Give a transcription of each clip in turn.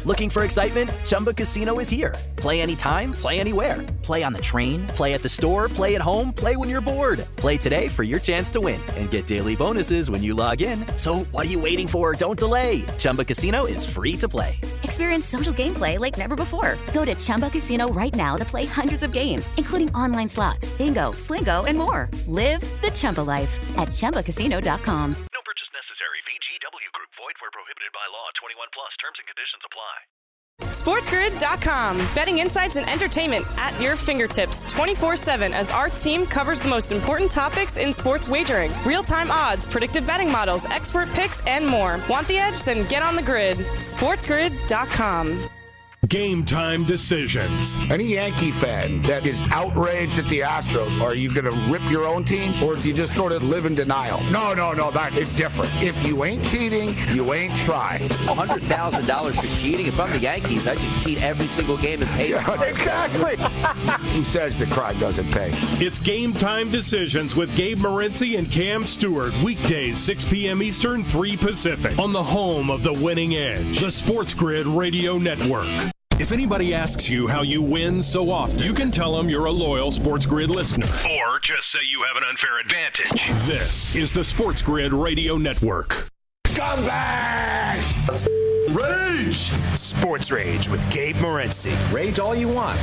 Looking for excitement? Chumba Casino is here. Play anytime, play anywhere. Play on the train, play at the store, play at home, play when you're bored. Play today for your chance to win and get daily bonuses when you log in. So what are you waiting for? Don't delay. Chumba Casino is free to play. Experience social gameplay like never before. Go to Chumba Casino right now to play hundreds of games, including online slots, bingo, Slingo, and more. Live the Chumba life at ChumbaCasino.com. No purchase necessary. VGW Group. Void where prohibited by law. 21 plus. Terms and conditions apply. SportsGrid.com. Betting insights and entertainment at your fingertips 24/7 as our team covers the most important topics in sports wagering. Real-time odds, predictive betting models, expert picks, and more. Want the edge? Then get on the grid. SportsGrid.com. Game time decisions. Any Yankee fan that is outraged at the Astros, are you going to rip your own team, or do you just sort of live in denial? No, that it's different. If you ain't cheating, you ain't trying. $100,000 for cheating. If I'm the Yankees, I just cheat every single game and pay. Yeah, exactly. Who says the crime doesn't pay? It's Game Time Decisions with Gabe Morency and Cam Stewart. Weekdays, 6 p.m. Eastern, 3 Pacific. On the home of the winning edge, the Sports Grid Radio Network. If anybody asks you how you win so often, you can tell them you're a loyal Sports Grid listener. Or just say you have an unfair advantage. This is the Sports Grid Radio Network. Scumbags! Rage! Sports Rage with Gabe Morency. Rage all you want.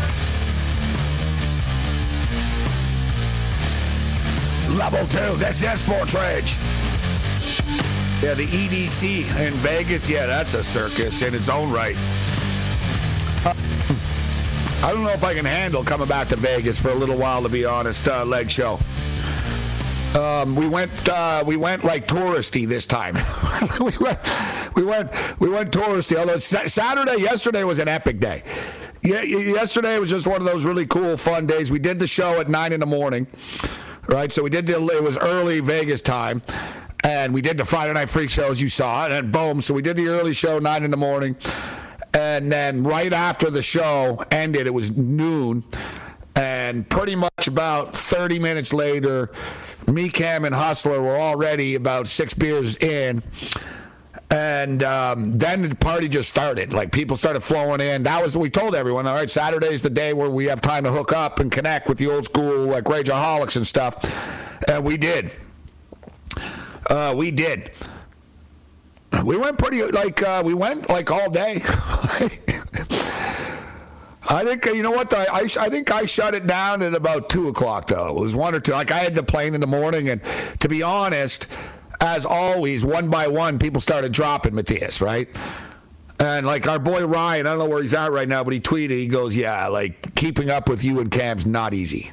Level 2, this is Sports Rage. Yeah, the EDC in Vegas, yeah, that's a circus in its own right. I don't know if I can handle coming back to Vegas for a little while, to be honest. Leg show. We went like touristy this time. we went touristy. Although yesterday was an epic day. Yeah, yesterday was just one of those really cool, fun days. We did the show at 9 a.m, right? So it was early Vegas time, and we did the Friday Night Freak show as you saw, and then boom. So we did the early show 9 a.m. And then right after the show ended, it was noon. And pretty much about 30 minutes later, me, Cam, and Hustler were already about 6 beers in. And then the party just started. Like, people started flowing in. That was what we told everyone. All right, Saturday's the day where we have time to hook up and connect with the old school, like, Rageaholics and stuff. And we did. We did. We went all day. I think, you know what, I think I shut it down at about 2 o'clock, though. It was 1 or 2. Like, I had the plane in the morning, and to be honest, as always, one by one, people started dropping Matthias, right? And, like, our boy Ryan, I don't know where he's at right now, but he tweeted, he goes, yeah, like, keeping up with you and Cam's not easy.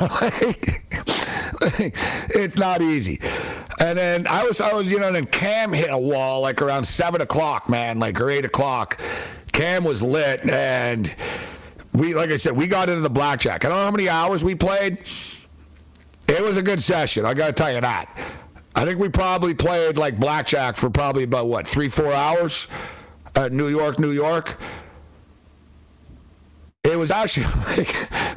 It's not easy. And then I was, then Cam hit a wall like around 7 o'clock, man, like, or 8 o'clock. Cam was lit, and like I said, we got into the blackjack. I don't know how many hours we played. It was a good session, I got to tell you that. I think we probably played like blackjack for probably about, 3-4 hours at New York. It was actually like,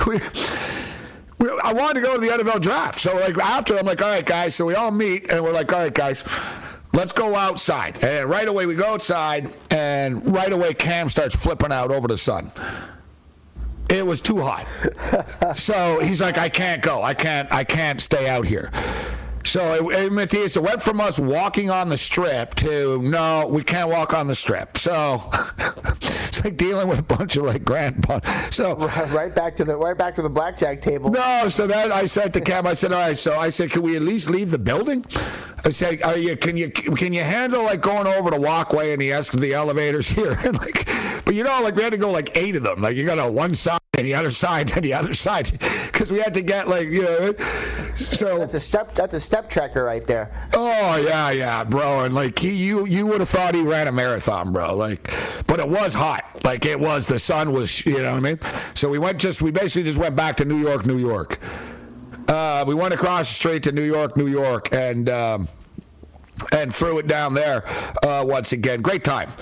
I wanted to go to the NFL draft. So, like, after, I'm like, all right, guys. So we all meet, and we're like, all right, guys, let's go outside. And right away, we go outside, and right away, Cam starts flipping out over the sun. It was too hot. So he's like, I can't go. I can't stay out here. So Matthias, it went from us walking on the strip to, no, we can't walk on the strip. So it's like dealing with a bunch of like grandpa. So right back to the blackjack table. No, so then I said to Cam, I said, all right, so I said, can we at least leave the building? I said, can you handle like going over the walkway and the elevators here? And like, but like we had to go like 8 of them. Like you got on one side and the other side and the other side because we had to get like, so that's a step tracker right there. Oh yeah, bro. And like you would have thought he ran a marathon, bro. Like, but it was hot. Like it was, the sun was, you know what I mean? So we basically just went back to New York. We went across the street to New York, and threw it down there once again. Great time.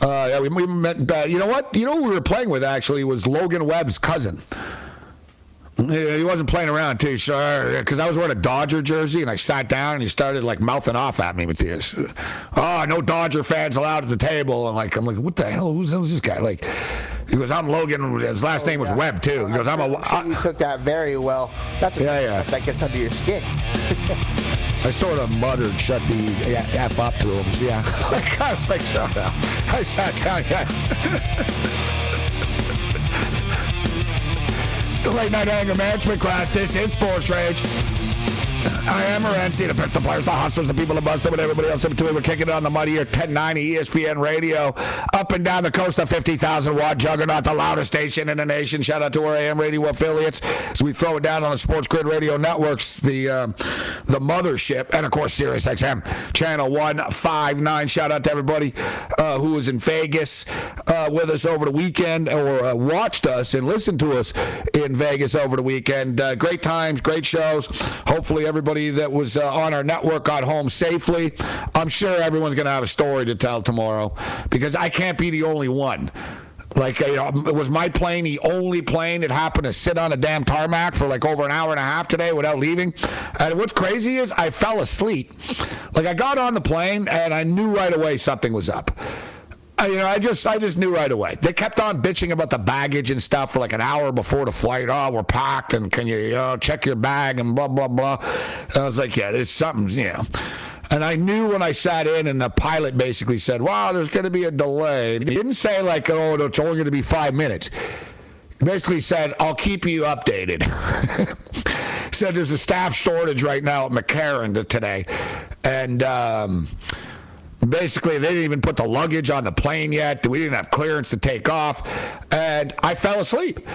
We met. You know what? You know who we were playing with actually was Logan Webb's cousin. He wasn't playing around, too, sure, because I was wearing a Dodger jersey, and I sat down, and he started, like, mouthing off at me, Matthias. Oh, no Dodger fans allowed at the table. And, like, I'm like, what the hell? Who's this guy? Like, he goes, I'm Logan. His last name was Webb, too. He goes, I'm sure you took that very well. That's stuff that gets under your skin. I sort of muttered, shut the F up to him. Yeah. I was like, shut up. I sat down, The Late Night Anger Management class. This is Sports Rage. I am Morency, the pits, the players, the hustlers, the people, the busters, with everybody else in between. We're kicking it on the Muddy here, 1090 ESPN Radio, up and down the coast of 50,000 watt juggernaut, the loudest station in the nation. Shout out to our AM radio affiliates as we throw it down on the Sports Grid Radio Networks, the mothership, and of course Sirius XM channel 159. Shout out to everybody who was in Vegas with us over the weekend, or watched us and listened to us in Vegas over the weekend. Great times, great shows. Hopefully everybody that was on our network got home safely. I'm sure everyone's going to have a story to tell tomorrow, because I can't be the only one. Like, it was my plane, the only plane that happened to sit on a damn tarmac for like over an hour and a half today without leaving. And what's crazy is I fell asleep. Like, I got on the plane and I knew right away something was up. I just knew right away. They kept on bitching about the baggage and stuff for like an hour before the flight. Oh, we're packed, and can you check your bag and blah, blah, blah. And I was like, yeah, there's something, And I knew when I sat in, and the pilot basically said, wow, there's going to be a delay. And he didn't say like, oh, it's only going to be 5 minutes. He basically said, I'll keep you updated. He said there's a staff shortage right now at McCarran today. And, basically, they didn't even put the luggage on the plane yet. We didn't have clearance to take off. And I fell asleep.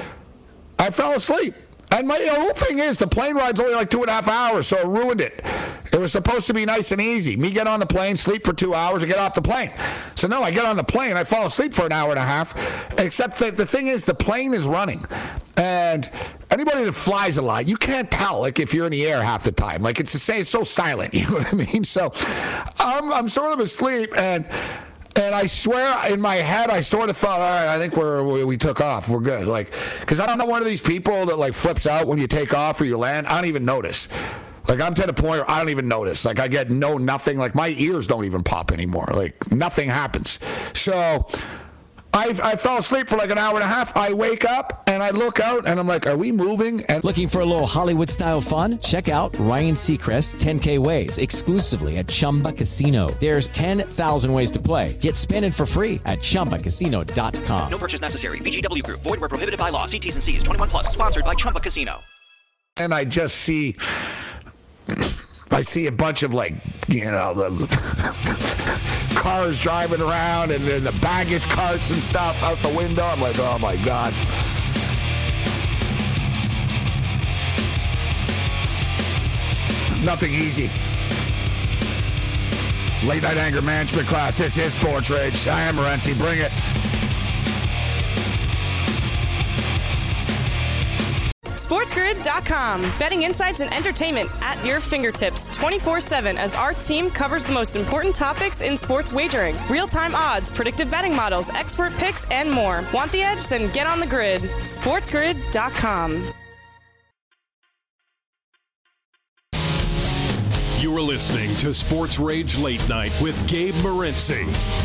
And my whole thing is, the plane ride's only like 2.5 hours, so it ruined it. It was supposed to be nice and easy. Me get on the plane, sleep for 2 hours, and get off the plane. So no, I get on the plane, I fall asleep for an hour and a half, except that the thing is, the plane is running. And anybody that flies a lot, you can't tell, like, if you're in the air half the time. Like, it's so silent, you know what I mean? So I'm sort of asleep, and I swear in my head, I sort of thought, all right, I think we took off. We're good. Like, because I'm not one of these people that, like, flips out when you take off or you land. I don't even notice. Like, I'm to the point where I don't even notice. Like, I get nothing. Like, my ears don't even pop anymore. Like, nothing happens. So I fell asleep for like an hour and a half. I wake up and I look out and I'm like, are we moving? And looking for a little Hollywood-style fun? Check out Ryan Seacrest's 10K Ways exclusively at Chumba Casino. There's 10,000 ways to play. Get spinning for free at ChumbaCasino.com. No purchase necessary. VGW Group. Void where prohibited by law. See T's and C's. 21 plus. Sponsored by Chumba Casino. And I just see a bunch of, like, cars driving around and then the baggage carts and stuff out the window. I'm like, oh my God. Nothing easy. Late Night Anger Management class. This is Sports Rage. I am Morency. Bring it. SportsGrid.com. Betting insights and entertainment at your fingertips 24/7 as our team covers the most important topics in sports wagering. Real-time odds, predictive betting models, expert picks, and more. Want the edge? Then get on the grid. SportsGrid.com. You are listening to Sports Rage Late Night with Gabe Morency.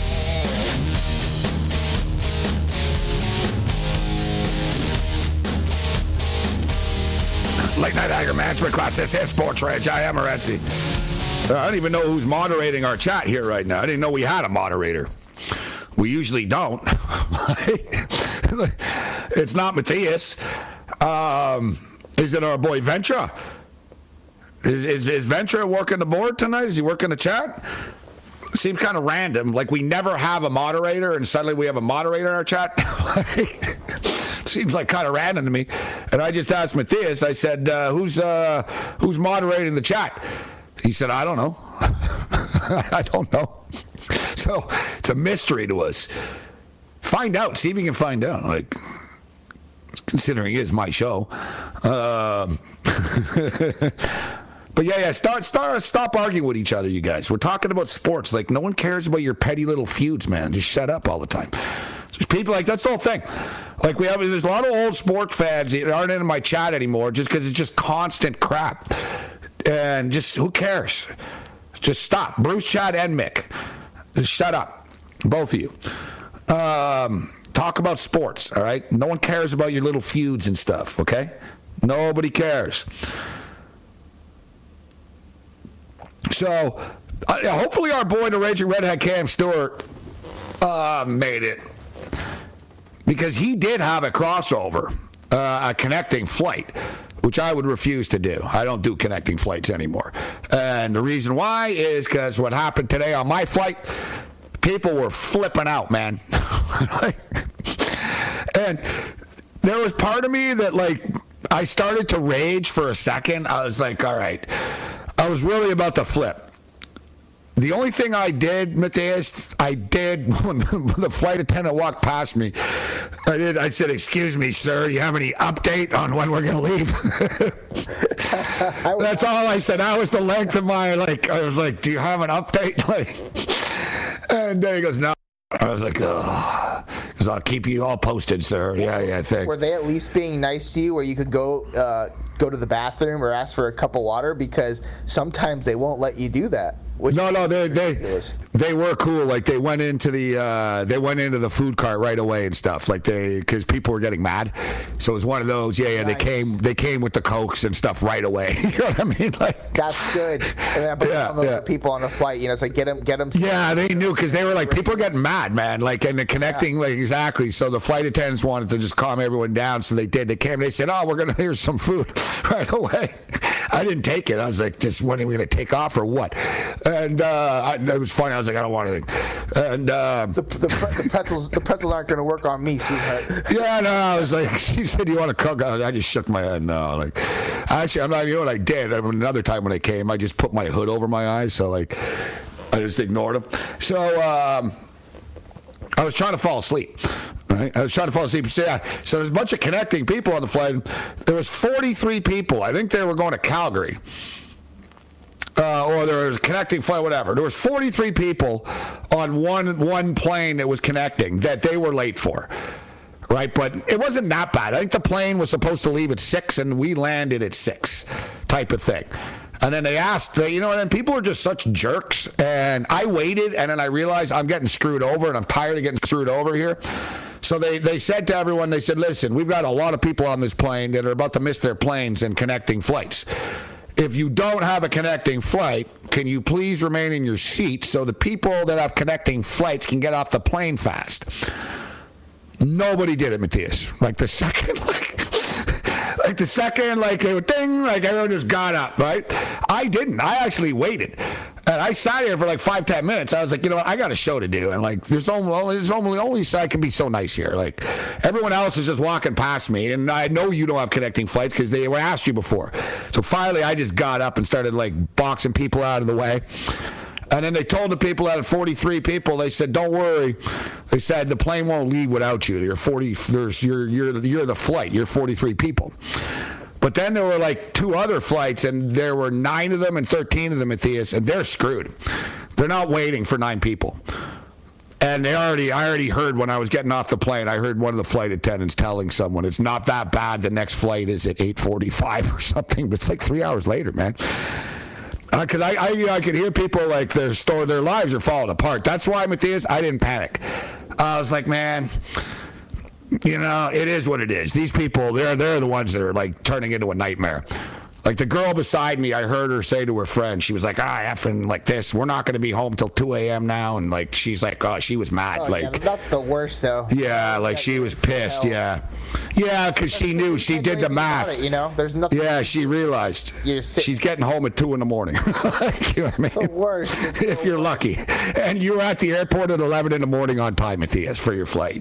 Late Night Anger Management class. This is Sports Rage. I am Morency. I don't even know who's moderating our chat here right now. I didn't know we had a moderator. We usually don't. It's not Matthias. Is it our boy Ventra? Is Ventra working the board tonight? Is he working the chat? Seems kind of random. Like, we never have a moderator, and suddenly we have a moderator in our chat. Seems like kind of random to me. And I just asked Matthias, I said, who's moderating the chat? He said, I don't know. I don't know. So it's a mystery to us. Find out. See if you can find out. Like, considering it is my show. But yeah, stop arguing with each other, you guys. We're talking about sports. Like, no one cares about your petty little feuds, man. Just shut up all the time. There's people like, that's the whole thing. Like, there's a lot of old sports fans that aren't in my chat anymore just because it's just constant crap. And just, who cares? Just stop. Bruce, Chad, and Mick. Just shut up. Both of you. Talk about sports, all right? No one cares about your little feuds and stuff, okay? Nobody cares. So, hopefully our boy, the Raging Redhead Cam Stewart, made it. Because he did have a crossover, a connecting flight, which I would refuse to do. I don't do connecting flights anymore. And the reason why is because what happened today on my flight, people were flipping out, man. And there was part of me that, like, I started to rage for a second. I was like, all right. I was really about to flip. The only thing I did, Matthias, when the flight attendant walked past me, I said, excuse me, sir, do you have any update on when we're going to leave? That's all I said. That was the length of my, I was like, do you have an update? And he goes, no. I was like, oh, because I'll keep you all posted, sir. Yeah, thanks. Were they at least being nice to you where you could go to the bathroom or ask for a cup of water? Because sometimes they won't let you do that. No, they were cool. Like, they went into the food cart right away and stuff. Like, because people were getting mad, so it was one of those. Yeah. Nice. They came with the Cokes and stuff right away. You know what I mean? Like, that's good. And then people on the flight, it's like get them. Yeah, they knew because they were like, people are getting mad, man. Like, and the connecting, like, exactly. So the flight attendants wanted to just calm everyone down, so they did. They came. They said, "Oh, here's some food right away." I didn't take it. I was like, just when are we going to take off or what? And it was funny. I was like, I don't want anything. And the pretzels aren't going to work on me, sweetheart. Yeah, no. I was like, she said, you want to cook? I just shook my head. No, like, actually, I'm not. You know what I did? Another time when I came, I just put my hood over my eyes, so like, I just ignored them. So I was trying to fall asleep. Right? I was trying to fall asleep. So there's a bunch of connecting people on the flight. There was 43 people. I think they were going to Calgary. Or there was a connecting flight, whatever. There was 43 people on one plane that was connecting that they were late for. Right? But it wasn't that bad. I think the plane was supposed to leave at 6 and we landed at 6 type of thing. And then they asked, and then people are just such jerks. And I waited, and then I realized I'm getting screwed over, and I'm tired of getting screwed over here. So they said to everyone, they said, listen, we've got a lot of people on this plane that are about to miss their planes and connecting flights. If you don't have a connecting flight, can you please remain in your seat so the people that have connecting flights can get off the plane fast? Nobody did it, Matthias. Like the second, they would ding, like everyone just got up, right? I didn't. I actually waited. And I sat here for like 5-10 minutes. I was like, you know what? I got a show to do. And like, there's only so I can be so nice here. Like, everyone else is just walking past me. And I know you don't have connecting flights because they were asked you before. So finally, I just got up and started like boxing people out of the way. And then they told the people out of 43 people, they said, don't worry. They said, the plane won't leave without you. You're the flight. You're 43 people. But then there were like 2 other flights, and there were 9 of them and 13 of them, Matthias, and they're screwed. They're not waiting for 9 people. And I already heard when I was getting off the plane, I heard one of the flight attendants telling someone, it's not that bad. The next flight is at 8:45 or something. But it's like 3 hours later, man. Because I could hear people like their lives are falling apart. That's why, Matthias, I didn't panic. I was like, man, it is what it is. These people, they're the ones that are like turning into a nightmare. Like the girl beside me, I heard her say to her friend, she was like, effing like this. We're not going to be home till 2 a.m. now. And like, she's like, oh, she was mad. Oh, yeah, that's the worst though. Yeah, like she was pissed. Yeah. Yeah, because she knew, she did the math. There's nothing. Yeah, she realized she's getting home at 2 a.m. You know what I mean? It's the worst. If you're lucky. And you were at the airport at 11 a.m. on time, Matthias, for your flight,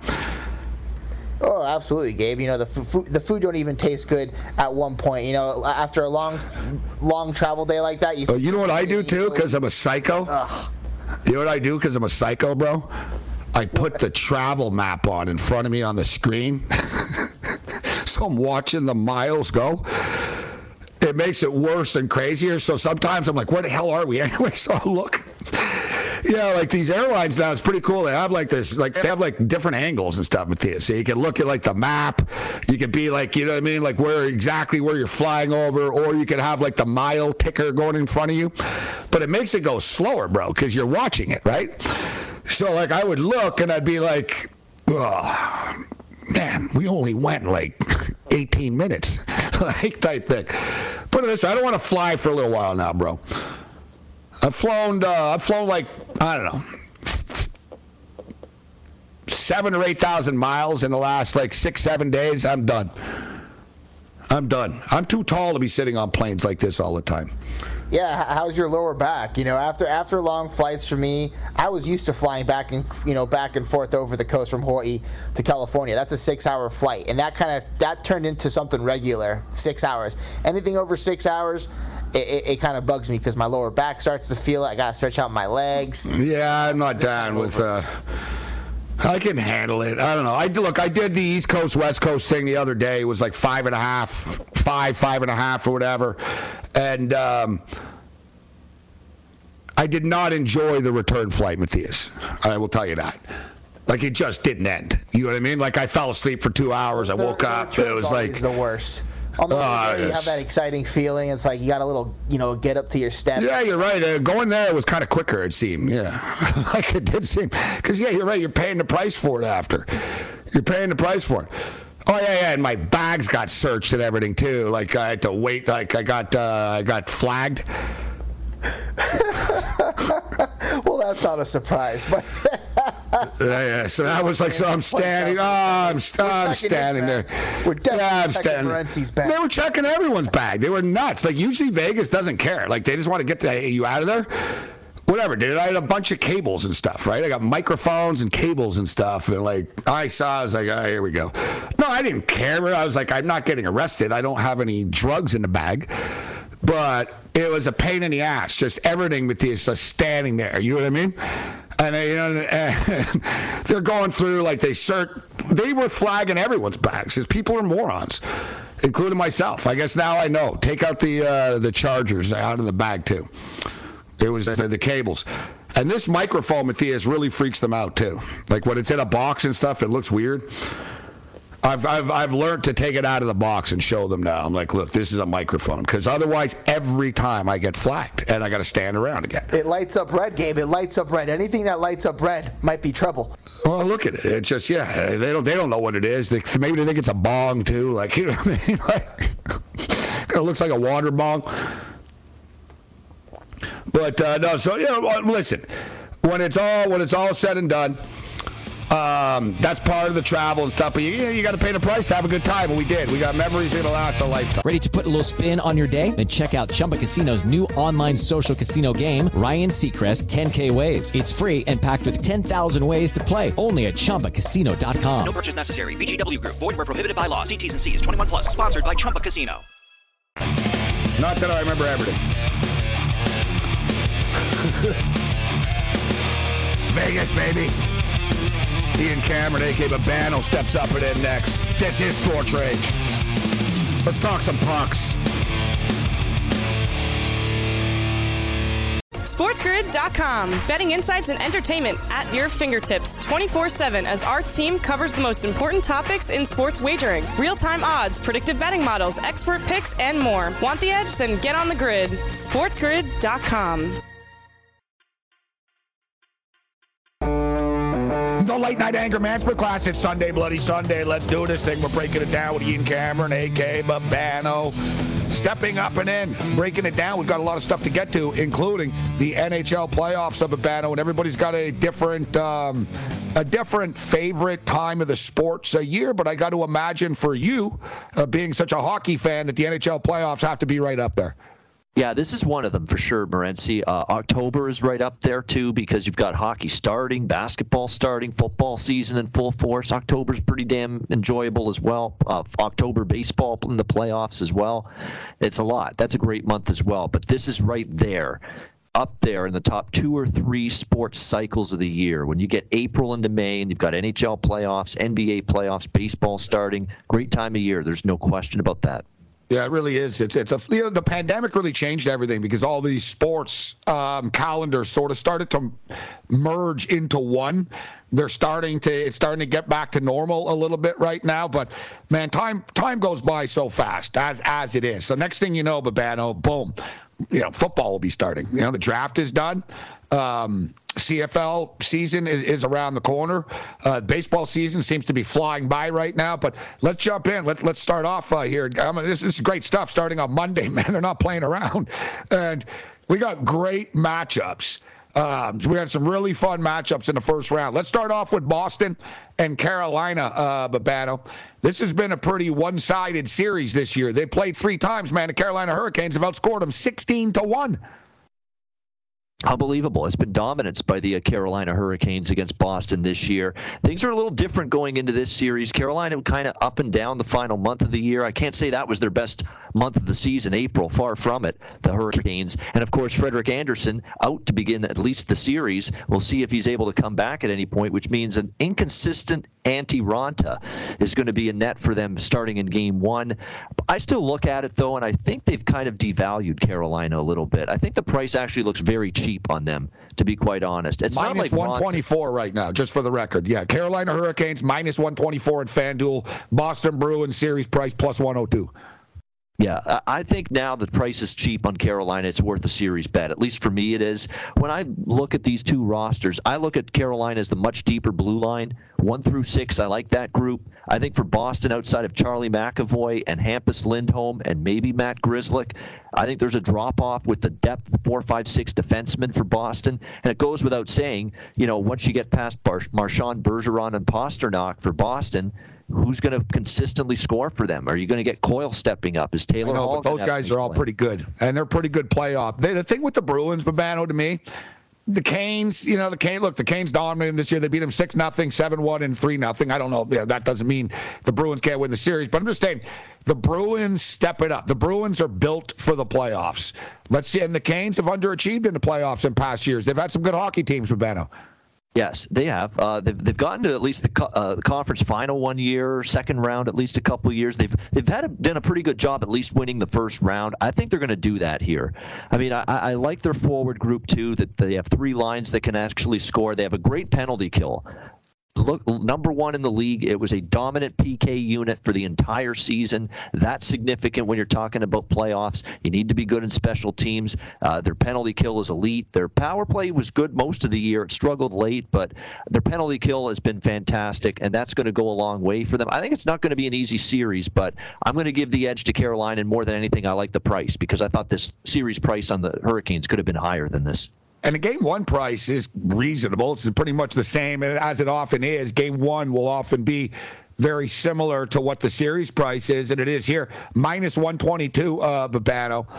Oh, absolutely, Gabe. The food don't even taste good at one point. After a long travel day like that. You know what I do too? Because I'm a psycho. Ugh. You know what I do? Because I'm a psycho, bro. I put the travel map on in front of me on the screen, so I'm watching the miles go. it makes it worse and crazier. So sometimes I'm like, where the hell are we anyway? So I look. Yeah, like these airlines now, it's pretty cool. They have like this, like they have like different angles and stuff, Matthias. So you can look at like the map. You can be like, you know what I mean, like exactly where you're flying over, or you can have like the mile ticker going in front of you. But it makes it go slower, bro, because you're watching it, right? So like I would look and I'd be like, oh, man, we only went like 18 minutes, like type thing. Put it this way, I don't want to fly for a little while now, bro. I've flown like, I don't know, 7,000 or 8,000 miles in the last like 6-7 days. I'm done. I'm too tall to be sitting on planes like this all the time. Yeah, how's your lower back? You know, after long flights for me, I was used to flying back and forth over the coast from Hawaii to California. That's a 6-hour flight, and that turned into something regular, 6 hours. Anything over 6 hours, it kind of bugs me because my lower back starts to feel it. I got to stretch out my legs. Yeah, I'm not down with I can handle it. I don't know. I did the East Coast, West Coast thing the other day. It was like 5.5 or whatever. And I did not enjoy the return flight, Matthias. I will tell you that. Like, it just didn't end. You know what I mean? Like, I fell asleep for 2 hours. I woke up. It was like the worst. On the way there, you have that exciting feeling. It's like you got a little, get up to your step. Yeah, you're right. Going there was kind of quicker, it seemed. Yeah, like it did seem. Because, yeah, you're right. You're paying the price for it after. You're paying the price for it. Oh, yeah, and my bags got searched and everything, too. Like, I had to wait. Like, I got flagged. Well, that's not a surprise, but... Yeah, so that was like, so I'm standing. I'm standing there. We're definitely checking Morency's bag. They were checking everyone's bag. They were nuts. Like, usually Vegas doesn't care. Like, they just want to get you out of there. Whatever, dude. I had a bunch of cables and stuff, right? I got microphones and cables and stuff. And, like, I was like, oh, here we go. No, I didn't care. I was like, I'm not getting arrested. I don't have any drugs in the bag. But it was a pain in the ass. Just everything with this just standing there. You know what I mean? And they're going through, like, they were flagging everyone's bags because people are morons, including myself. I guess now I know. Take out the chargers out of the bag, too. It was the cables. And this microphone, Matthias, really freaks them out, too. Like, when it's in a box and stuff, it looks weird. I've learned to take it out of the box and show them now. I'm like, look, this is a microphone. Because otherwise, every time I get flagged, and I got to stand around again. It lights up red, Gabe. It lights up red. Anything that lights up red might be trouble. Well, look at it. It's just, yeah, they don't know what it is. Maybe they think it's a bong, too. Like, you know what I mean? Like, it looks like a water bong. But, no, so, listen. When it's all said and done, that's part of the travel and stuff, but you got to pay the price to have a good time, and we did. We got memories that will last a lifetime. Ready to put a little spin on your day? Then check out Chumba Casino's new online social casino game, Ryan Seacrest 10K Ways. It's free and packed with 10,000 ways to play, only at ChumbaCasino.com. No purchase necessary. VGW Group. Void where prohibited by law. See T's and C's. 21 plus. Sponsored by Chumba Casino. Not that I remember everything. Vegas, baby. Ian Cameron, a.k.a. Babano, steps up and in next. This is Sports Rage. Let's talk some pucks. SportsGrid.com. Betting insights and entertainment at your fingertips 24/7 as our team covers the most important topics in sports wagering. Real-time odds, predictive betting models, expert picks, and more. Want the edge? Then get on the grid. SportsGrid.com. The Late Night Anger Management class. It's Sunday, Bloody Sunday. Let's do this thing. We're breaking it down with Ian Cameron, a.k.a. Babano. Stepping up and in, breaking it down. We've got a lot of stuff to get to, including the NHL playoffs of Babano, and everybody's got a different favorite time of the sports a year. But I got to imagine for you, being such a hockey fan, that the NHL playoffs have to be right up there. Yeah, this is one of them for sure, Morency. October is right up there, too, because you've got hockey starting, basketball starting, football season in full force. October's pretty damn enjoyable as well. October baseball in the playoffs as well. It's a lot. That's a great month as well. But this is right there, up there in the top 2 or 3 sports cycles of the year. When you get April into May and you've got NHL playoffs, NBA playoffs, baseball starting, great time of year. There's no question about that. Yeah, it really is. The pandemic really changed everything because all these sports calendars sort of started to merge into one. It's starting to get back to normal a little bit right now. But man, time goes by so fast as it is. So next thing you know, Babano, boom, football will be starting. The draft is done. CFL season is around the corner. Baseball season seems to be flying by right now. But let's jump in. Let's start off here. This is great stuff starting on Monday, man. They're not playing around. And we got great matchups. We had some really fun matchups in the first round. Let's start off with Boston and Carolina, Babano. This has been a pretty one-sided series this year. They played 3 times, man. The Carolina Hurricanes have outscored them 16-1. Unbelievable. It's been dominance by the Carolina Hurricanes against Boston this year. Things are a little different going into this series. Carolina kind of up and down the final month of the year. I can't say that was their best month of the season, April. Far from it, the Hurricanes. And, of course, Frederik Andersen out to begin at least the series. We'll see if he's able to come back at any point, which means an inconsistent Antti Raanta is going to be a net for them starting in Game 1. I still look at it, though, and I think they've kind of devalued Carolina a little bit. I think the price actually looks very cheap on them, to be quite honest. It's minus not like 124 right now, just for the record. Yeah, Carolina Hurricanes minus 124 at FanDuel. Boston Bruins series price plus 102. Yeah, I think now the price is cheap on Carolina. It's worth a series bet. At least for me it is. When I look at these two rosters, I look at Carolina as the much deeper blue line. 1 through 6, I like that group. I think for Boston, outside of Charlie McAvoy and Hampus Lindholm and maybe Matt Grzelcyk, I think there's a drop-off with the depth 4, 5, 6 defensemen for Boston. And it goes without saying, once you get past Marchand, Bergeron, and Pasternak for Boston, who's going to consistently score for them? Are you going to get Coyle stepping up? Is Taylor Hall? But those guys are all pretty good, and they're pretty good playoff. The thing with the Bruins, Babano, to me, the Canes, the Canes dominated them this year. They beat them 6-0, 7-1, and 3-0. I don't know. That doesn't mean the Bruins can't win the series, but I'm just saying the Bruins step it up. The Bruins are built for the playoffs. Let's see. And the Canes have underachieved in the playoffs in past years. They've had some good hockey teams, Babano. Yes, they have. They've gotten to at least the conference final one year, second round at least a couple of years. They've done a pretty good job at least winning the first round. I think they're going to do that here. I mean, I like their forward group too. That they have 3 lines that can actually score. They have a great penalty kill. Look, number 1 in the league. It was a dominant PK unit for the entire season. That's significant when you're talking about playoffs. You need to be good in special teams. Their penalty kill is elite. Their power play was good most of the year. It struggled late, but their penalty kill has been fantastic, and that's going to go a long way for them. I think it's not going to be an easy series, but I'm going to give the edge to Carolina, and more than anything, I like the price because I thought this series price on the Hurricanes could have been higher than this. And the Game 1 price is reasonable. It's pretty much the same as it often is. Game 1 will often be very similar to what the series price is, and it is here. Minus 122, Babano.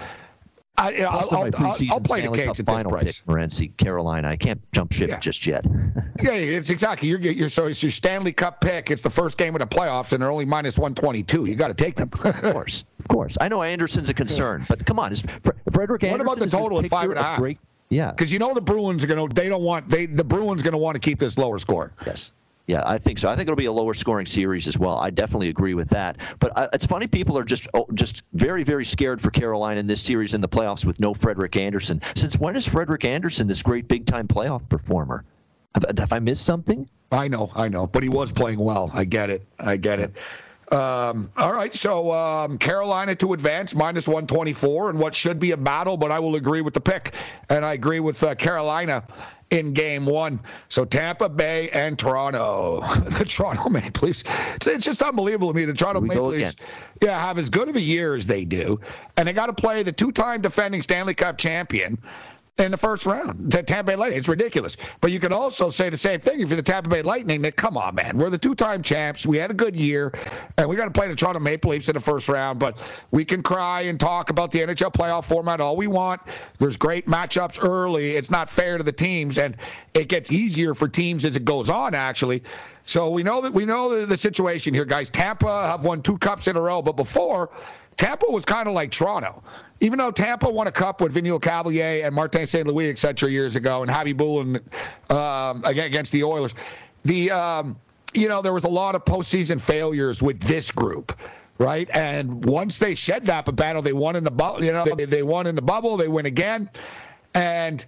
I'll play the Canes at this price. Morency, Carolina. I can't jump ship just yet. Yeah, it's exactly. It's your Stanley Cup pick. It's the first game of the playoffs, and they're only minus 122. You got to take them. Of course. I know Anderson's a concern, but come on, Frederik Andersen. What about the total at 5.5? Yeah, because the Bruins are going to. The Bruins going to want to keep this lower score. Yes. Yeah, I think so. I think it'll be a lower scoring series as well. I definitely agree with that. But it's funny, people are just very, very scared for Carolina in this series in the playoffs with no Frederik Andersen. Since when is Frederik Andersen this great big-time playoff performer? Have I missed something? I know. But he was playing well. I get it. All right, so Carolina to advance, minus 124, and what should be a battle, but I will agree with the pick. And I agree with Carolina in Game 1. So Tampa Bay and Toronto. The Toronto Maple Leafs. It's just unbelievable to me. The Toronto Maple Leafs have as good of a year as they do. And they got to play the 2-time defending Stanley Cup champion in the first round. The Tampa Bay Lightning. It's ridiculous. But you could also say the same thing if you're the Tampa Bay Lightning. That, come on, man. We're the 2-time champs. We had a good year. And we got to play the Toronto Maple Leafs in the first round. But we can cry and talk about the NHL playoff format all we want. There's great matchups early. It's not fair to the teams. And it gets easier for teams as it goes on, actually. So we know the situation here, guys. Tampa have won 2 cups in a row. But before, Tampa was kind of like Toronto. Even though Tampa won a cup with Vigneault Cavalier and Martin St. Louis, et cetera, years ago, and Javi Bullen against the Oilers, there was a lot of postseason failures with this group. right? And once they shed that battle, they won in the bubble. They won in the bubble. They win again, and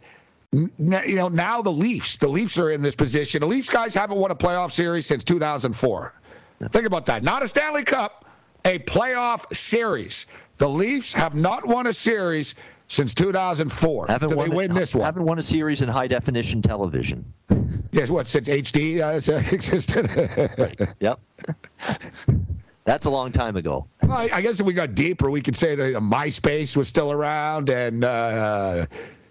now the Leafs are in this position. The Leafs guys haven't won a playoff series since 2004. Think about that. Not a Stanley Cup, a playoff series. The Leafs have not won a series since 2004. Haven't won a series in high-definition television. Yes, since HD existed? Right. Yep. That's a long time ago. Well, I guess if we got deeper, we could say that MySpace was still around and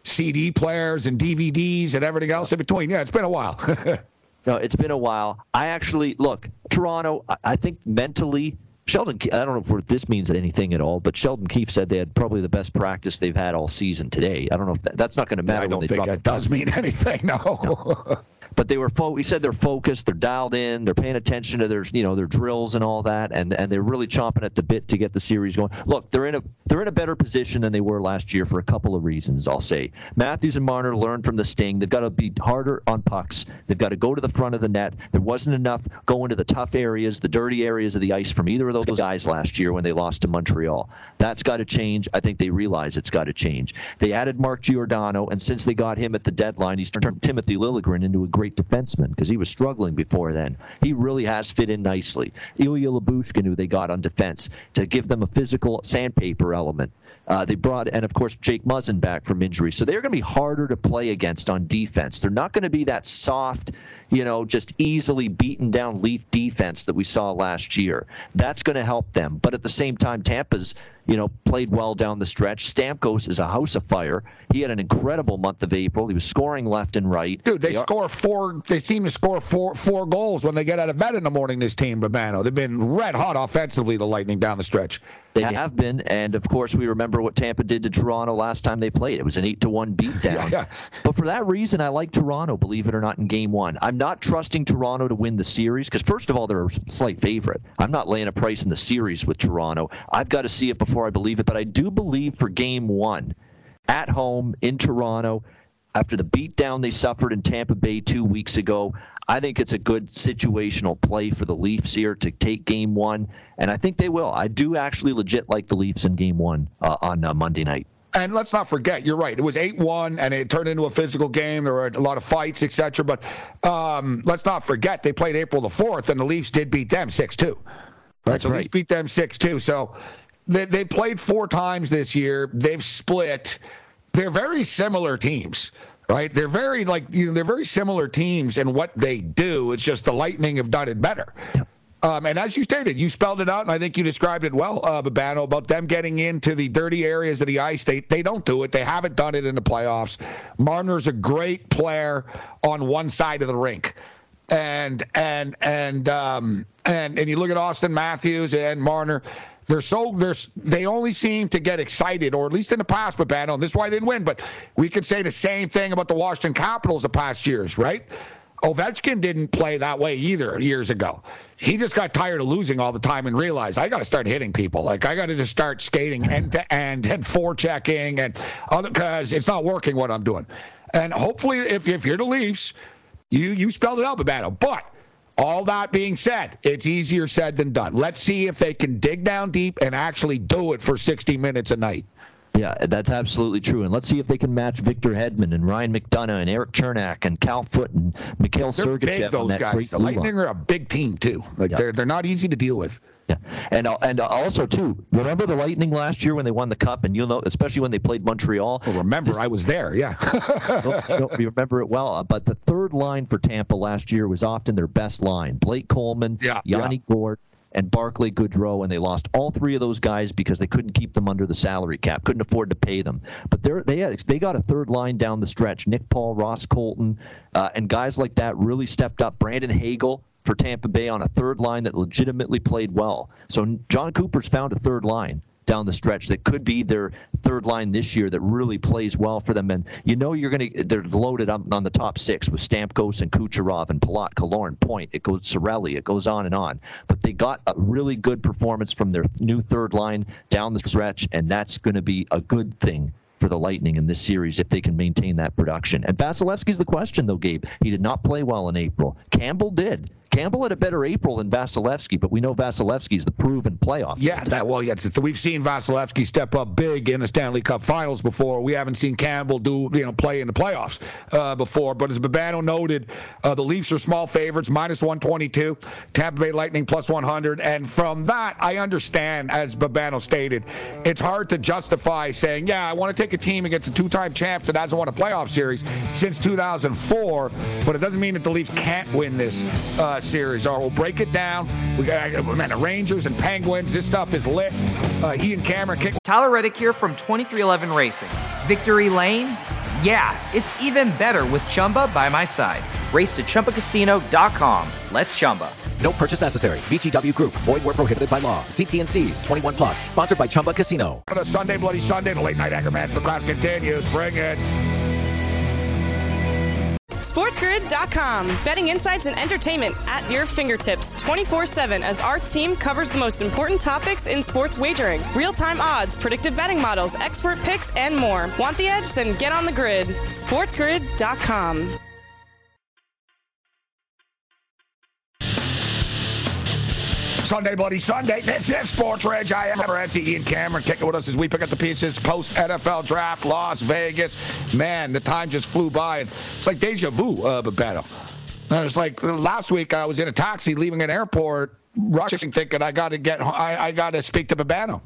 CD players and DVDs and everything else in between. Yeah, it's been a while. No, it's been a while. I actually, look, Toronto, I think mentally, Sheldon, I don't know if this means anything at all, but Sheldon Keefe said they had probably the best practice they've had all season today. I don't know if that's not going to matter. I don't think that does mean anything, no. But they were he said they're focused, they're dialed in, they're paying attention to their drills and all that, and they're really chomping at the bit to get the series going. Look, they're in a better position than they were last year for a couple of reasons, I'll say. Matthews and Marner learned from the sting. They've got to be harder on pucks. They've got to go to the front of the net. There wasn't enough going to the tough areas, the dirty areas of the ice from either of those guys last year when they lost to Montreal. That's got to change. I think they realize it's got to change. They added Mark Giordano, and since they got him at the deadline, he's turned Timothy Liljegren into a great defenseman because he was struggling before then. He really has fit in nicely. Ilya Lyubushkin, who they got on defense to give them a physical sandpaper element. They brought, and of course, Jake Muzzin back from injury. So they're going to be harder to play against on defense. They're not going to be that soft, just easily beaten down Leaf defense that we saw last year. That's going to help them. But at the same time, Tampa's played well down the stretch. Stamkos is a house of fire. He had an incredible month of April. He was scoring left and right. Dude, they seem to score four goals when they get out of bed in the morning, this team, Babano. They've been red hot offensively, the Lightning, down the stretch. They have been, and of course we remember what Tampa did to Toronto last time they played. It was an 8-1 beatdown. Yeah. But for that reason, I like Toronto, believe it or not, in Game 1. I'm not trusting Toronto to win the series because, first of all, they're a slight favorite. I'm not laying a price in the series with Toronto. I've got to see it before I believe it, but I do believe for Game 1 at home in Toronto, after the beatdown they suffered in Tampa Bay 2 weeks ago, I think it's a good situational play for the Leafs here to take Game 1, and I think they will. I do actually legit like the Leafs in Game 1 on Monday night. And let's not forget, you're right, it was 8-1, and it turned into a physical game. There were a lot of fights, etc. But let's not forget, they played April the 4th, and the Leafs did beat them 6-2. Right? So Leafs beat them 6-2. So they played 4 times this year. They've split. They're very similar teams. Right, they're very they're very similar teams in what they do. It's just the Lightning have done it better. And as you stated, you spelled it out, and I think you described it well, Babano, about them getting into the dirty areas of the ice. They don't do it. They haven't done it in the playoffs. Marner's a great player on one side of the rink, and you look at Austin Matthews and Marner. They only seem to get excited, or at least in the past, Babano, and this is why they didn't win, but we could say the same thing about the Washington Capitals the past years, right? Ovechkin didn't play that way either years ago. He just got tired of losing all the time and realized, I got to start hitting people. Like, I got to just start skating end-to-end and forechecking and other, because it's not working what I'm doing. And hopefully, if you're the Leafs, you spelled it out, Babano, but all that being said, it's easier said than done. Let's see if they can dig down deep and actually do it for 60 minutes a night. Yeah, that's absolutely true. And let's see if they can match Victor Hedman and Ryan McDonough and Eric Chernak and Cal Foote and Mikhail Sergachev. Big, those guys. The Lightning are a big team, too. They're not easy to deal with. Yeah, and also, too, remember the Lightning last year when they won the Cup? And you'll know, especially when they played Montreal. Well, remember, I was there, yeah. You remember it well. But the third line for Tampa last year was often their best line. Blake Coleman, Yanni Gort, and Barclay Goodrow, and they lost all 3 of those guys because they couldn't keep them under the salary cap, couldn't afford to pay them. But they got a third line down the stretch. Nick Paul, Ross Colton, and guys like that really stepped up. Brandon Hagel for Tampa Bay on a third line that legitimately played well. So John Cooper's found a third line down the stretch that could be their third line this year that really plays well for them. And they're loaded up on the top 6 with Stamkos and Kucherov and Palat, Killorn, Point. It goes Cirelli. It goes on and on. But they got a really good performance from their new third line down the stretch, and that's going to be a good thing for the Lightning in this series if they can maintain that production. And Vasilevsky's the question, though, Gabe. He did not play well in April. Campbell did. Campbell had a better April than Vasilevsky, but we know Vasilevsky's the proven playoff. Yeah, we've seen Vasilevsky step up big in the Stanley Cup Finals before. We haven't seen Campbell play in the playoffs before. But as Babano noted, the Leafs are small favorites, minus 122. Tampa Bay Lightning plus 100. And from that, I understand, as Babano stated, it's hard to justify saying, yeah, I want to take a team against a two-time champs that hasn't won a playoff series since 2004, but it doesn't mean that the Leafs can't win this series. Or we'll break it down. We got the Rangers and Penguins. This stuff is lit. Ian Cameron kick. Tyler Reddick here from 2311 Racing. Victory Lane? Yeah, it's even better with Chumba by my side. Race to ChumbaCasino.com. Let's Chumba. No purchase necessary. VGW Group. Void where prohibited by law. See T&Cs. 21 plus. Sponsored by Chumba Casino. The Sunday Bloody Sunday, the late night anger match. The class continues. Bring it. SportsGrid.com. Betting insights and entertainment at your fingertips 24/7 as our team covers the most important topics in sports wagering. Real-time odds, predictive betting models, expert picks, and more. Want the edge? Then get on the grid. SportsGrid.com. Sunday Bloody Sunday. This is Sports Rage. I am Morency. Ian Cameron kicking with us as we pick up the pieces post-NFL draft, Las Vegas. Man, the time just flew by. It's like deja vu, Babano. It's like last week I was in a taxi leaving an airport, rushing, thinking I got to speak to Babano.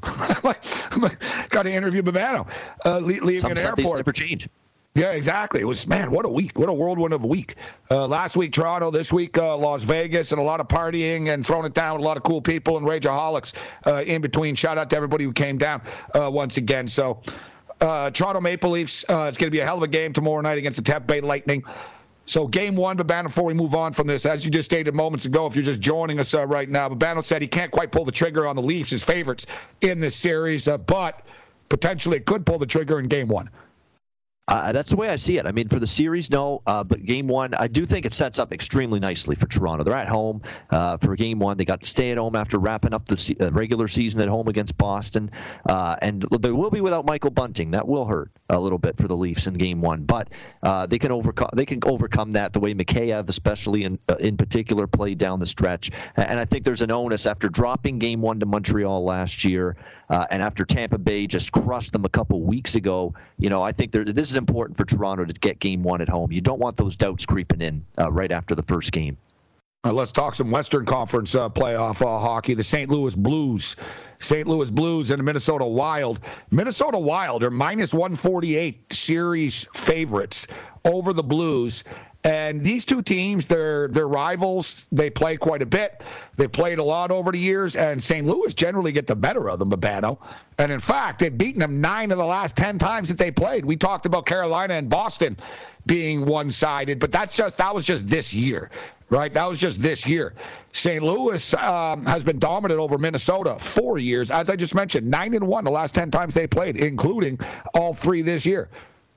Got to interview Babano. Leaving an airport. Never change. Yeah, exactly. It was, man, what a week. What a whirlwind of a week. Last week, Toronto. This week, Las Vegas, and a lot of partying and throwing it down with a lot of cool people and Rageaholics in between. Shout out to everybody who came down once again. So, Toronto Maple Leafs, it's going to be a hell of a game tomorrow night against the Tampa Bay Lightning. So, game one, Babano, before we move on from this, as you just stated moments ago, if you're just joining us right now, Babano said he can't quite pull the trigger on the Leafs, his favorites in this series, but potentially could pull the trigger in game one. That's the way I see it. I mean, for the series, no. But game one, I do think it sets up extremely nicely for Toronto. They're at home for game one. They got to stay at home after wrapping up the regular season at home against Boston. And they will be without Michael Bunting. That will hurt a little bit for the Leafs in game one. But they can overcome that the way Mikheyev, especially in particular, played down the stretch. And I think there's an onus after dropping game one to Montreal last year and after Tampa Bay just crushed them a couple weeks ago. I think this is important for Toronto to get game one at home. You don't want those doubts creeping in right after the first game. Let's talk some Western Conference playoff hockey. The St. Louis Blues and the Minnesota Wild. Minnesota Wild are minus 148 series favorites over the Blues. And these two teams, they're rivals. They play quite a bit. They've played a lot over the years, and St. Louis generally get the better of them, Babano. And in fact, they've beaten them 9 of the last 10 times that they played. We talked about Carolina and Boston being one-sided, but that was just this year, right? That was just this year. St. Louis has been dominant over Minnesota 4 years. As I just mentioned, 9-1 the last 10 times they played, including all 3 this year.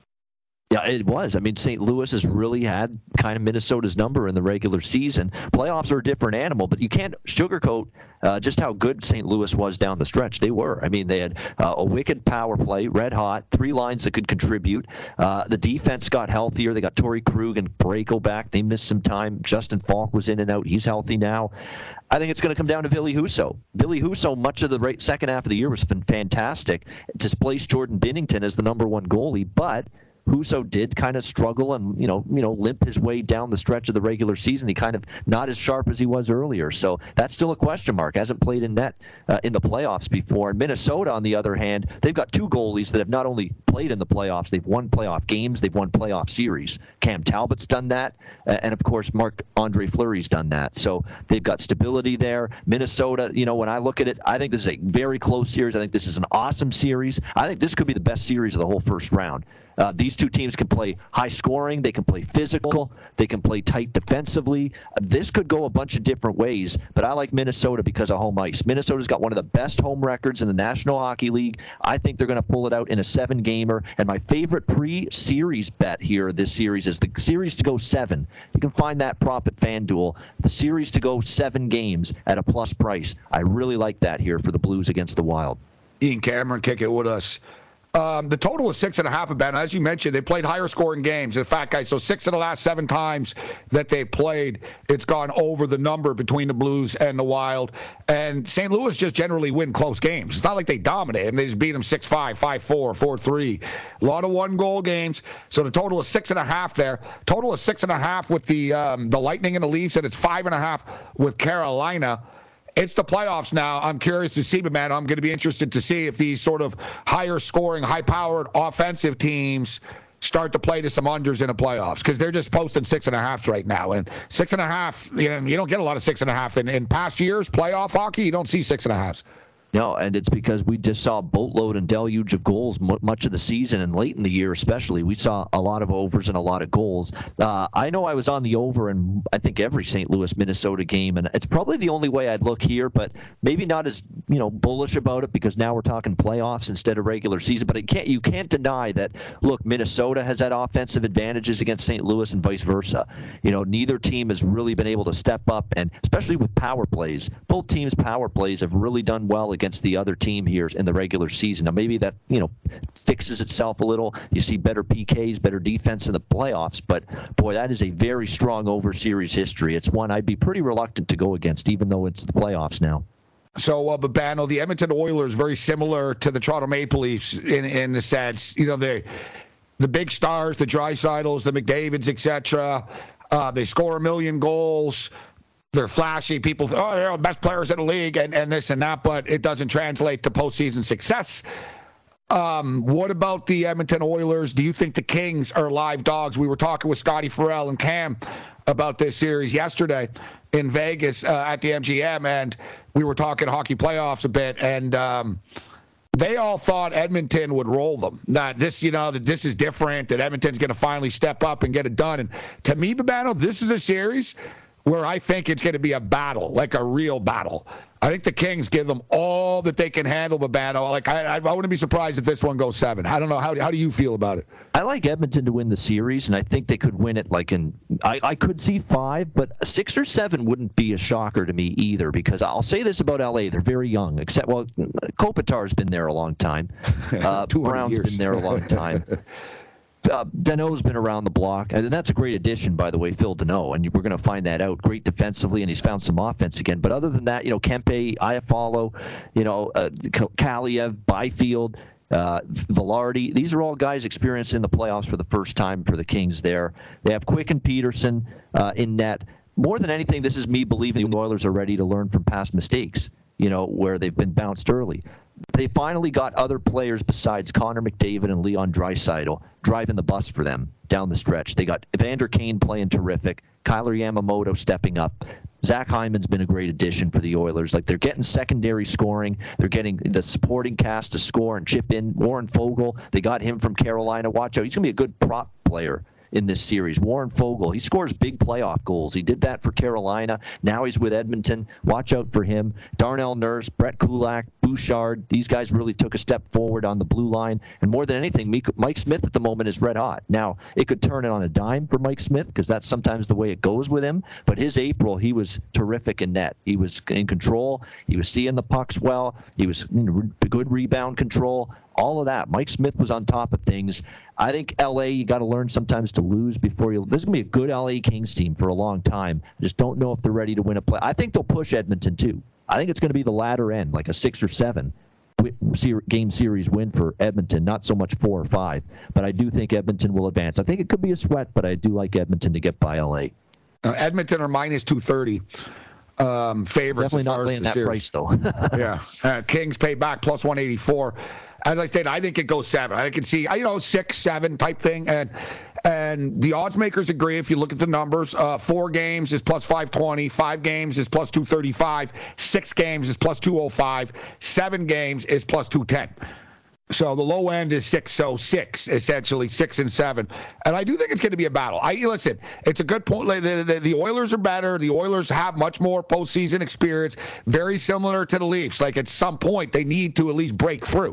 Yeah, it was. I mean, St. Louis has really had kind of Minnesota's number in the regular season. Playoffs are a different animal, but you can't sugarcoat just how good St. Louis was down the stretch. They were. I mean, they had a wicked power play, red hot, 3 lines that could contribute. The defense got healthier. They got Torrey Krug and Parayko back. They missed some time. Justin Falk was in and out. He's healthy now. I think it's going to come down to Ville Husso. Ville Husso, much of the second half of the year was fantastic. Displaced Jordan Binnington as the number 1 goalie, but Husso did kind of struggle and limp his way down the stretch of the regular season. He kind of not as sharp as he was earlier, so that's still a question mark. Hasn't played in net in the playoffs before. And Minnesota, on the other hand, they've got 2 goalies that have not only played in the playoffs, they've won playoff games, they've won playoff series. Cam Talbot's done that, and of course Marc-Andre Fleury's done that. So they've got stability there. Minnesota, when I look at it, I think this is a very close series. I think this is an awesome series. I think this could be the best series of the whole first round. These 2 teams can play high scoring. They can play physical. They can play tight defensively. This could go a bunch of different ways, but I like Minnesota because of home ice. Minnesota's got one of the best home records in the National Hockey League. I think they're going to pull it out in a 7-gamer. And my favorite pre-series bet here this series is the series to go 7. You can find that prop at FanDuel. The series to go 7 games at a plus price. I really like that here for the Blues against the Wild. Ian Cameron, kick it with us. The total is 6.5, Ben. As you mentioned, they played higher scoring games. In fact, guys, so 6 of the last 7 times that they played, it's gone over the number between the Blues and the Wild. And St. Louis just generally win close games. It's not like they dominate them. They just beat them 6-5, 5-4, 4-3. A lot of one-goal games. So the total is 6.5 there. Total is 6.5 with the Lightning and the Leafs, and it's 5.5 with Carolina. It's the playoffs now. I'm curious to see, but man, I'm going to be interested to see if these sort of higher scoring, high-powered offensive teams start to play to some unders in the playoffs, because they're just posting 6.5s right now. And 6.5, you don't get a lot of 6.5 in past years. Playoff hockey, you don't see 6.5s. No, and it's because we just saw a boatload and deluge of goals much of the season, and late in the year especially. We saw a lot of overs and a lot of goals. I know I was on the over in, I think, every St. Louis-Minnesota game, and it's probably the only way I'd look here, but maybe not as bullish about it, because now we're talking playoffs instead of regular season. But you can't deny that, look, Minnesota has had offensive advantages against St. Louis and vice versa. Neither team has really been able to step up, and especially with power plays. Both teams' power plays have really done well against the other team here in the regular season. Now, maybe that, fixes itself a little. You see better PKs, better defense in the playoffs, but boy, that is a very strong over series history. It's one I'd be pretty reluctant to go against, even though it's the playoffs now. So, Babano, the Edmonton Oilers, very similar to the Toronto Maple Leafs in the sense, the big stars, the Draisaitl's, the McDavids, etc. They score 1 million goals. They're flashy. People think, they're the best players in the league and this and that, but it doesn't translate to postseason success. What about the Edmonton Oilers? Do you think the Kings are live dogs? We were talking with Scotty Farrell and Cam about this series yesterday in Vegas at the MGM, and we were talking hockey playoffs a bit, and they all thought Edmonton would roll them. That this is different, that Edmonton's going to finally step up and get it done. And to me, Babano, this is a series where I think it's going to be a battle, like a real battle. I think the Kings give them all that they can handle, Babano. Like, I wouldn't be surprised if this one goes 7. I don't know. How do you feel about it? I like Edmonton to win the series, and I think they could win it I could see 5, but 6 or 7 wouldn't be a shocker to me either, because I'll say this about LA. They're very young, Kopitar's been there a long time. Brown's been there a long time. Danault's been around the block, and that's a great addition, by the way, Phil Danault, and we're going to find that out. Great defensively, and he's found some offense again. But other than that, Kempe, Iafallo, Kaliev, Byfield, Velarde, these are all guys experienced in the playoffs for the first time for the Kings there. They have Quick and Peterson in net. More than anything, this is me believing the Oilers are ready to learn from past mistakes, where they've been bounced early. They finally got other players besides Connor McDavid and Leon Draisaitl driving the bus for them down the stretch. They got Evander Kane playing terrific, Kyler Yamamoto stepping up. Zach Hyman's been a great addition for the Oilers. They're getting secondary scoring. They're getting the supporting cast to score and chip in. Warren Fogle, they got him from Carolina. Watch out. He's going to be a good prop player in this series. Warren Fogle, he scores big playoff goals. He did that for Carolina. Now he's with Edmonton. Watch out for him. Darnell Nurse, Brett Kulak, Bouchard, these guys really took a step forward on the blue line. And more than anything, Mike Smith at the moment is red hot. Now, it could turn it on a dime for Mike Smith, because that's sometimes the way it goes with him. But his April, he was terrific in net. He was in control. He was seeing the pucks well. He was good rebound control. All of that. Mike Smith was on top of things. I think LA, you got to learn sometimes to lose before you. This is going to be a good LA Kings team for a long time. I just don't know if they're ready to win a play. I think they'll push Edmonton too. I think it's going to be the latter end, like a 6 or 7 game series win for Edmonton, not so much 4 or 5. But I do think Edmonton will advance. I think it could be a sweat, but I do like Edmonton to get by LA. Edmonton are minus 230. Favorites. Definitely not laying that price, though. Yeah. Kings pay back plus 184. As I said, I think it goes 7. I can see, 6, 7 type thing. And the odds makers agree. If you look at the numbers, 4 games is plus 520, 5 games is plus 235, 6 games is plus 205, 7 games is plus 210. So the low end is 6, so 6, essentially 6 and 7. And I do think it's going to be a battle. Listen, it's a good point. The Oilers are better. The Oilers have much more postseason experience, very similar to the Leafs. Like, at some point, they need to at least break through.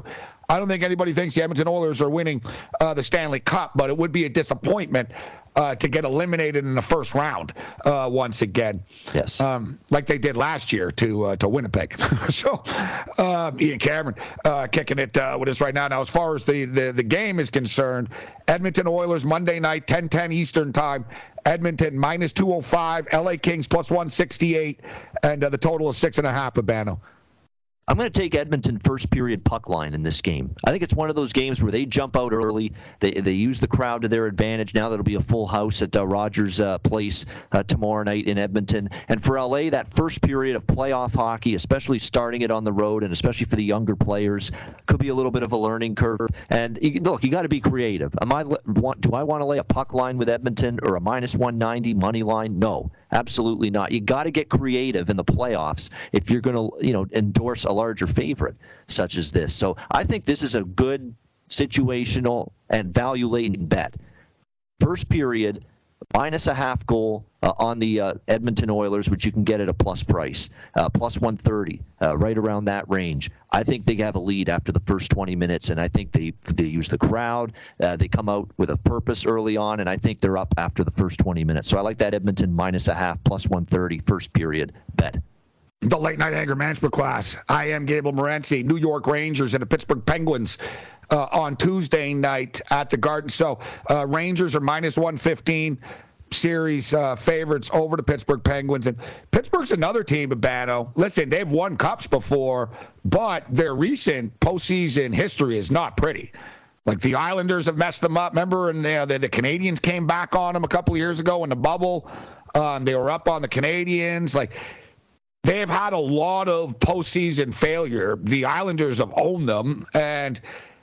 I don't think anybody thinks the Edmonton Oilers are winning the Stanley Cup, but it would be a disappointment to get eliminated in the first round once again. Yes. Like they did last year to Winnipeg. So Ian Cameron kicking it with us right now. Now, as far as the game is concerned, Edmonton Oilers Monday night, 10:10 Eastern time. Edmonton minus 205, LA Kings plus 168, and the total is 6.5, Urbano. I'm going to take Edmonton first period puck line in this game. I think it's one of those games where they jump out early. They use the crowd to their advantage. Now that'll be a full house at Rogers Place tomorrow night in Edmonton. And for LA, that first period of playoff hockey, especially starting it on the road and especially for the younger players, could be a little bit of a learning curve. And look, you got to be creative. Do I want to lay a puck line with Edmonton or a minus 190 money line? No, absolutely not. You got to get creative in the playoffs if you're going to endorse a larger favorite such as this. So I think this is a good situational and value-laden bet. First period, minus a half goal on the Edmonton Oilers, which you can get at a plus price, plus 130, right around that range. I think they have a lead after the first 20 minutes, and I think they use the crowd. They come out with a purpose early on, and I think they're up after the first 20 minutes. So I like that Edmonton minus a half, plus 130, first period bet. The late night anger management class. I am Gabriel Morency. New York Rangers and the Pittsburgh Penguins on Tuesday night at the Garden. So Rangers are minus 115 series favorites over the Pittsburgh Penguins. And Pittsburgh's another team, Urbano. Listen, they've won cups before, but their recent postseason history is not pretty. Like the Islanders have messed them up. Remember, and the Canadians came back on them a couple of years ago in the bubble. They were up on the Canadians. They've had a lot of postseason failure. The Islanders have owned them, and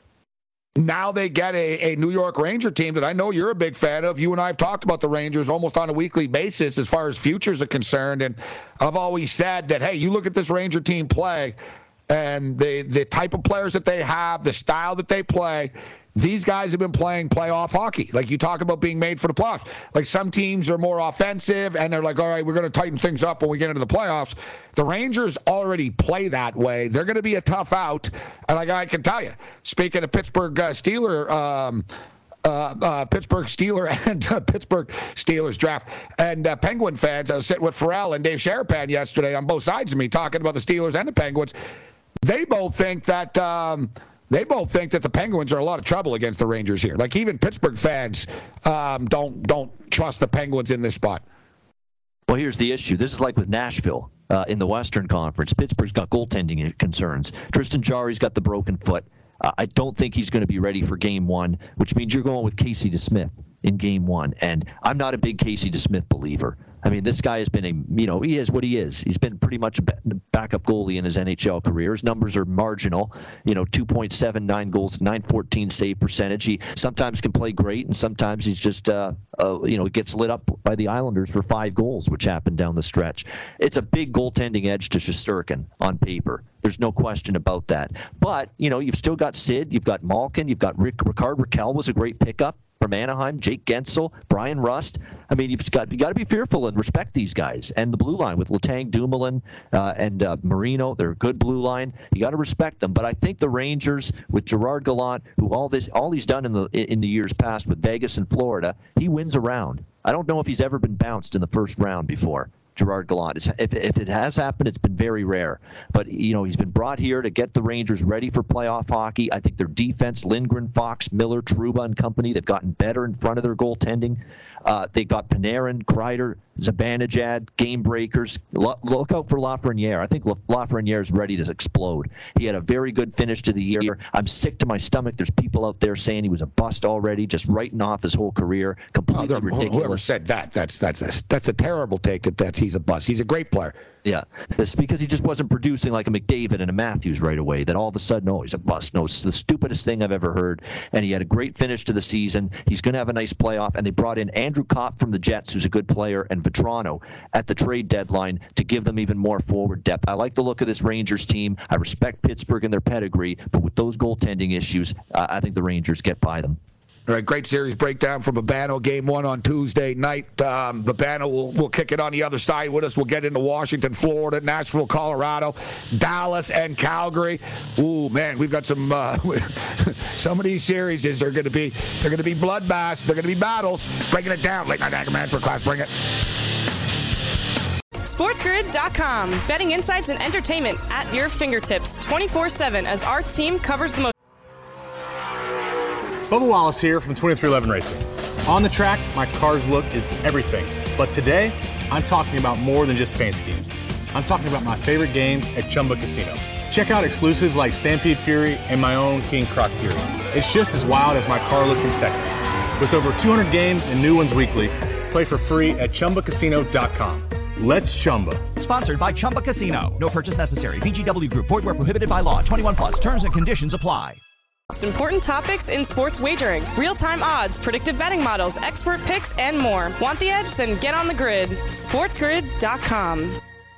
now they get a New York Ranger team that I know you're a big fan of. You and I have talked about the Rangers almost on a weekly basis as far as futures are concerned, and I've always said that, hey, you look at this Ranger team play, and the type of players that they have, the style that they play, these guys have been playing playoff hockey. Like you talk about being made for the playoffs. Like some teams are more offensive, and they're like, all right, we're going to tighten things up when we get into the playoffs. The Rangers already play that way. They're going to be a tough out. And I can tell you, speaking of Pittsburgh Steelers draft and Penguin fans, I was sitting with Pharrell and Dave Sharapan yesterday on both sides of me talking about the Steelers and the Penguins. They both think that the Penguins are a lot of trouble against the Rangers here. Like even Pittsburgh fans don't trust the Penguins in this spot. Well, here's the issue. This is like with Nashville in the Western Conference. Pittsburgh's got goaltending concerns. Tristan Jarry's got the broken foot. I don't think he's going to be ready for Game 1, which means you're going with Casey DeSmith in Game 1. And I'm not a big Casey DeSmith believer. I mean, this guy has been he is what he is. He's been pretty much a backup goalie in his NHL career. His numbers are marginal, 2.79 goals, 914 save percentage. He sometimes can play great, and sometimes he's just, gets lit up by the Islanders for 5 goals, which happened down the stretch. It's a big goaltending edge to Shesterkin on paper. There's no question about that. But, you've still got Sid, you've got Malkin, you've got Ricard Raquel was a great pickup from Anaheim, Jake Gensel, Brian Rust. I mean, you got to be fearful and respect these guys. And the blue line with Letang, Dumoulin, and Marino, they're a good blue line. You got to respect them. But I think the Rangers with Gerard Gallant, who all he's done in the years past with Vegas and Florida, he wins a round. I don't know if he's ever been bounced in the first round before. Gerard Gallant. If it has happened, it's been very rare. But, he's been brought here to get the Rangers ready for playoff hockey. I think their defense, Lindgren, Fox, Miller, Trouba and company, they've gotten better in front of their goaltending. They got Panarin, Kreider, Zibanejad, game breakers. Look out for Lafreniere. I think Lafreniere is ready to explode. He had a very good finish to the year. I'm sick to my stomach. There's people out there saying he was a bust already, just writing off his whole career. Completely ridiculous. Whoever said that, that's a terrible take that he's a bust. He's a great player. Yeah, it's because he just wasn't producing like a McDavid and a Matthews right away. That all of a sudden, he's a bust. No, it's the stupidest thing I've ever heard. And he had a great finish to the season. He's going to have a nice playoff. And they brought in Andrew Kopp from the Jets, who's a good player, and Vetrano at the trade deadline to give them even more forward depth. I like the look of this Rangers team. I respect Pittsburgh and their pedigree, but with those goaltending issues, I think the Rangers get by them. All right, great series breakdown from Babano, Game 1 on Tuesday night. Babano will kick it on the other side with us. We'll get into Washington, Florida, Nashville, Colorado, Dallas, and Calgary. Ooh, man, we've got some of these series are going to be bloodbaths. They're going to be battles. Breaking it down. Late Night Anger Management class, bring it. SportsGrid.com. Betting insights and entertainment at your fingertips 24/7 as our team covers the most. Bubba Wallace here from 2311 Racing. On the track, my car's look is everything. But today, I'm talking about more than just paint schemes. I'm talking about my favorite games at Chumba Casino. Check out exclusives like Stampede Fury and my own King Croc Fury. It's just as wild as my car looked in Texas. With over 200 games and new ones weekly, play for free at ChumbaCasino.com. Let's Chumba. Sponsored by Chumba Casino. No purchase necessary. VGW Group. Void where prohibited by law. 21 plus. Terms and conditions apply. Most important topics in sports wagering. Real-time odds, predictive betting models, expert picks, and more. Want the edge? Then get on the grid. SportsGrid.com.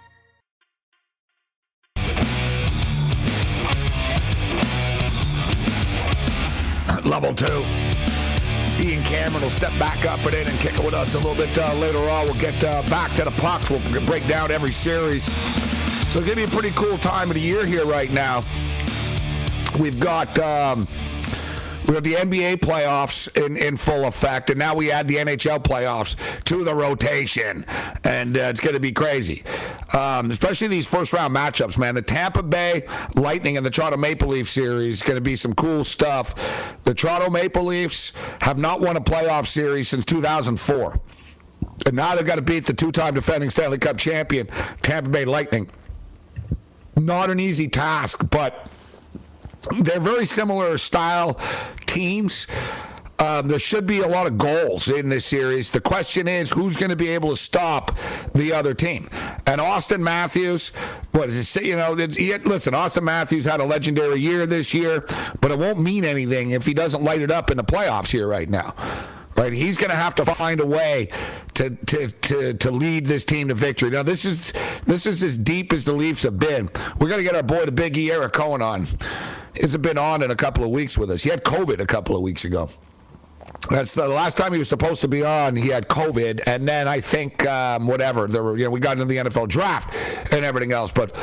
Level 2. Ian Cameron will step back up and in and kick it with us a little bit later on. We'll get back to the pucks. We'll break down every series. So it's going to be a pretty cool time of the year here right now. We've got the NBA playoffs in full effect, and now we add the NHL playoffs to the rotation, and it's going to be crazy, especially these first-round matchups, man. The Tampa Bay Lightning and the Toronto Maple Leafs series is going to be some cool stuff. The Toronto Maple Leafs have not won a playoff series since 2004, and now they've got to beat the two-time defending Stanley Cup champion Tampa Bay Lightning. Not an easy task, but they're very similar style teams. There should be a lot of goals in this series. The question is, who's going to be able to stop the other team? And Auston Matthews, what does it say? Listen, Auston Matthews had a legendary year this year, but it won't mean anything if he doesn't light it up in the playoffs here right now. Right, he's going to have to find a way to lead this team to victory. Now, this is as deep as the Leafs have been. We're going to get our boy, the Big E, Eric Cohen, on. He hasn't been on in a couple of weeks with us. He had COVID a couple of weeks ago. That's the last time he was supposed to be on. He had COVID, and then I think we got into the NFL draft and everything else. But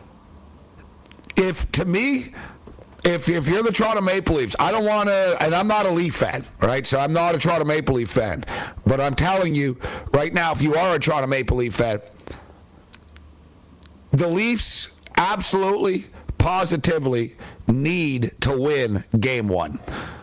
if you're the Toronto Maple Leafs, I don't want to, and I'm not a Leaf fan, right? So I'm not a Toronto Maple Leaf fan. But I'm telling you right now, if you are a Toronto Maple Leaf fan, the Leafs absolutely, positively need to win Game 1.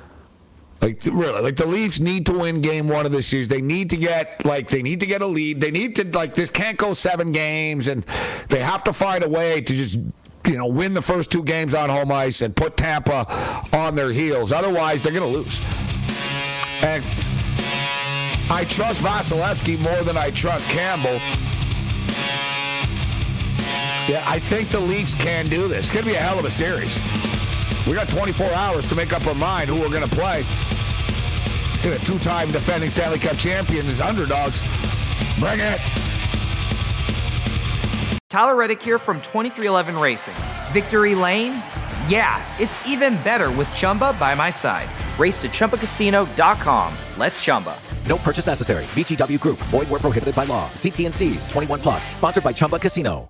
The Leafs need to win Game 1 of this series. They need to get a lead. They need to, this can't go 7 games, and they have to find a way to just win the first 2 games on home ice and put Tampa on their heels. Otherwise, they're going to lose. And I trust Vasilevsky more than I trust Campbell. Yeah, I think the Leafs can do this. It's going to be a hell of a series. We got 24 hours to make up our mind who we're going to play. The 2-time defending Stanley Cup champions, underdogs. Bring it. Tyler Reddick here from 2311 Racing. Victory Lane? Yeah, it's even better with Chumba by my side. Race to ChumbaCasino.com. Let's Chumba. No purchase necessary. VGW Group. Void where prohibited by law. See T&Cs. 21 plus. Sponsored by Chumba Casino.